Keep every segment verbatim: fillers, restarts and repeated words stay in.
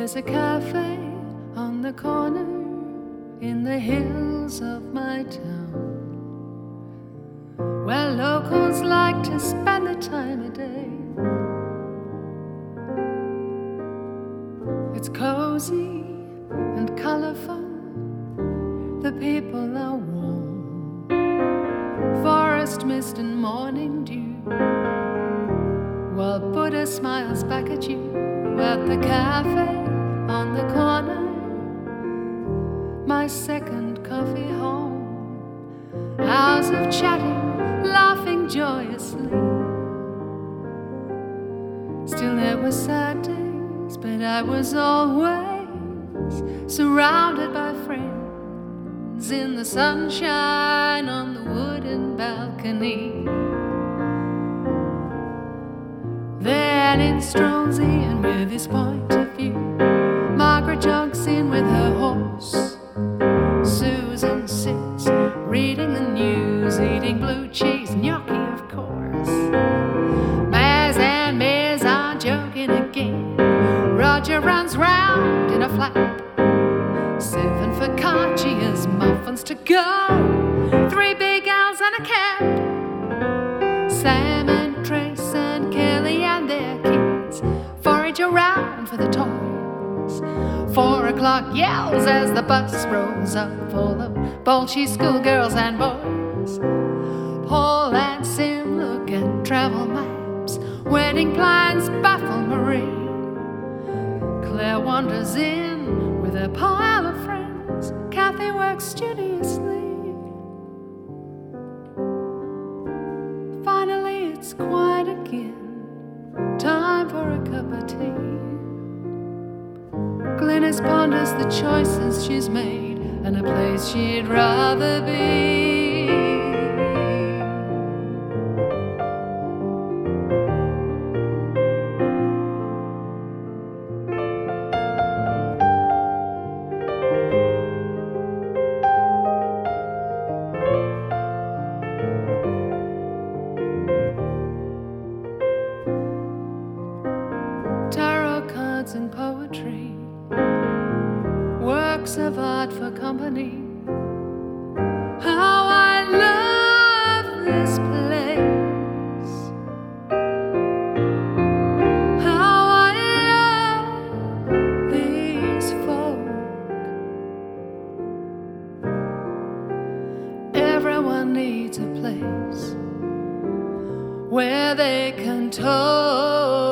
There's a cafe on the corner in the hills of my town, where locals like to spend the time of day. It's cozy and colorful, the people are warm, forest mist and morning dew, while Buddha smiles back at you at the cafe on the corner, my second coffee home. Hours of chatting, laughing joyously. Still there were sad days, but I was always surrounded by friends in the sunshine on the wooden balcony. Then in strolls Ian with his point of view, Margaret jogs in with her horse, Susan sits reading the news, eating blue cheese gnocchi of course. Maz and Miz are joking again, Roger runs round in a flap, seven focaccias, muffins to go, three big owls and a cat. Sam and Trace and Kelly and their kids forage around for the toys. Four o'clock yells as the bus rolls up, full of bolshy schoolgirls and boys. Paul and Sim look at travel maps, wedding plans baffle Marie. Claire wanders in with a pile of friends, Kathy works studiously. Finally it's quiet again, time for a cup of tea. Glynis ponders the choices she's made and a place she'd rather be. Tarot cards and poetry, works of art for company. How I love this place, how I love these folk. Everyone needs a place where they can talk.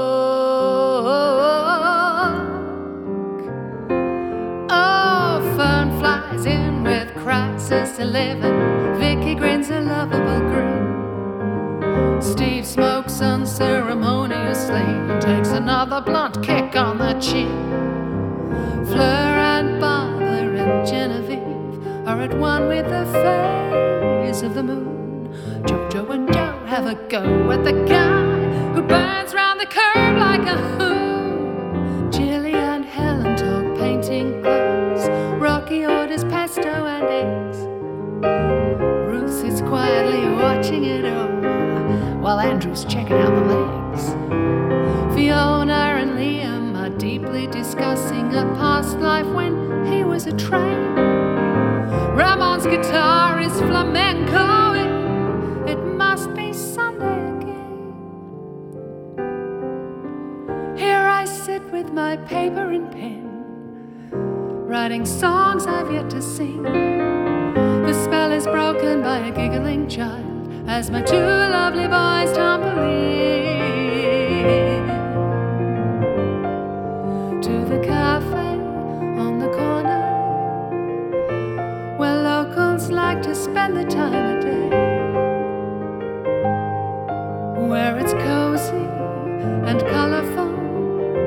In with Crisis eleven, Vicky grins a lovable grin. Steve smokes unceremoniously and takes another blunt kick on the chin. Fleur and Barbara and Genevieve are at one with the phase of the moon. Jojo and Joe have a go at the guy who burns round the curve like a hoon. Jilly and Helen talk painting glass, Rocky orders pesto and eggs. Ruth sits quietly watching it all, while Andrew's checking out the legs. Fiona and Liam are deeply discussing a past life when he was a train. Ramon's guitar is flamencoing. It must be Sunday again. Here I sit with my paper and pen, writing songs I've yet to sing. The spell is broken by a giggling child as my two lovely boys tumble in to the cafe on the corner, where locals like to spend the time of day, where it's cozy and colorful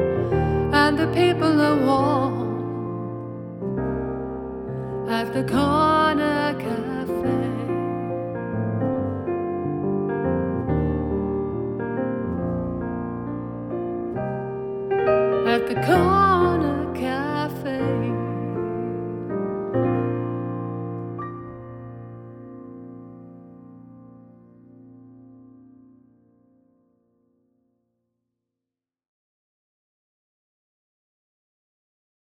and the people are warm. At the corner